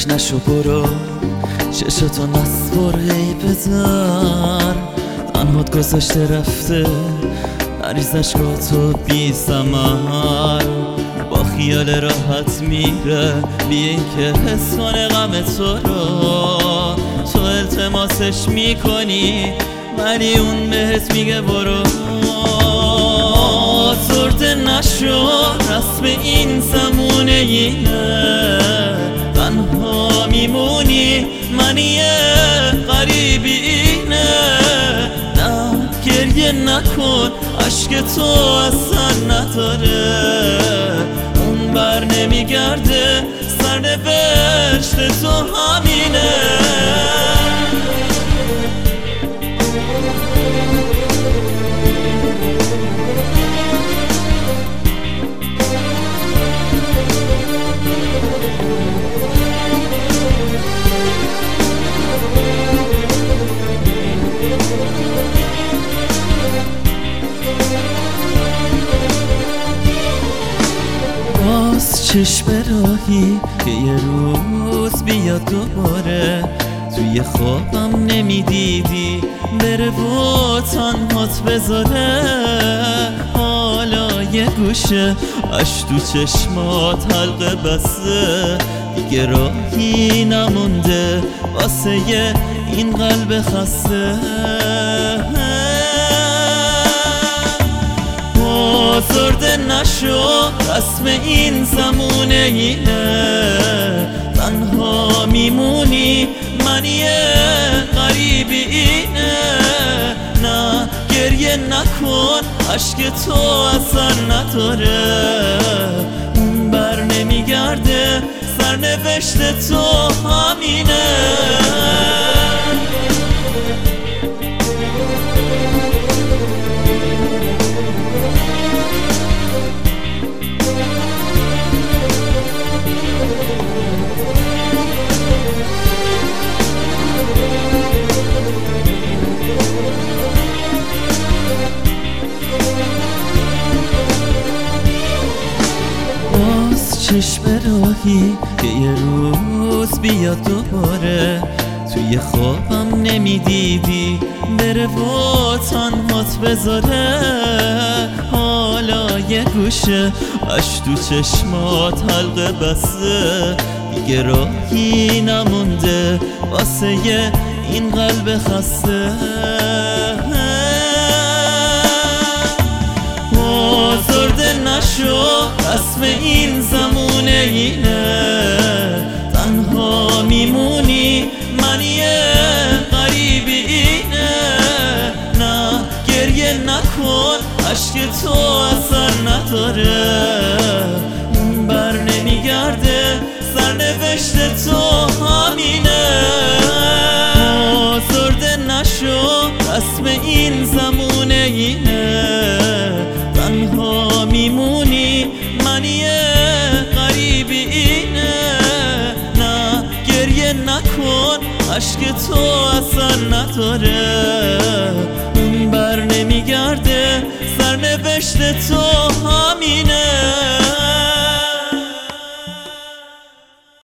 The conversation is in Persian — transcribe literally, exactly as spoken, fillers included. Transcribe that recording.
گوش نشو برو، چشتو نسپر هی بذار، تنهات گذاشته رفته نریزش تو بی ثمر. با خیال راحت میره بی اینکه حس کنه غم تو رو. تو التماسش میکنی ولی اون بهت میگه برو. آزرده نشو، رسم این زمونه اینه، تنها میمونی منی غریبی اینه. نه گریه نکن، عشق تو اصلا نداره، اون بر نمیگرده، سرنوشت تو همینه. باز چشم راهی که یه روز بیاد دوباره، توی خوابم نمیدیدی بره و تنهات بذاره. حالا یه گوشه اش تو چشمات حلقه بسته، دیگه راهی نمونده واسه این قلب خسته. آزرده نشو، رسم این زمونه اینه، تنها میمونی منی غریبی اینه. نه گریه نکن، عشق تو اصلا نداره، اون بر نمیگرده، سرنوشت تو همینه. چشم راهی که یه روز بیاد دوباره، توی خوابم نمیدیدی بره و تنهات بذاره. حالا یه گوشه اش تو چشمات حلقه بسته، دیگه راهی نمونده واسه این قلب خسته. آزرده نشو، رسم این زمونه اینه، تنها میمونی منی غریبی اینه. نه گریه نکن، عشق تو اصلا نداره، اون بر نمیگرده، سرنوشت تو همینه. آزرده نشو، رسم این زمونه اینه، تنها میمونی منی غریبی اینه. نه گریه نکن، عشق تو اصلا نداره، اون بر نمیگرده، سرنوشت تو همینه.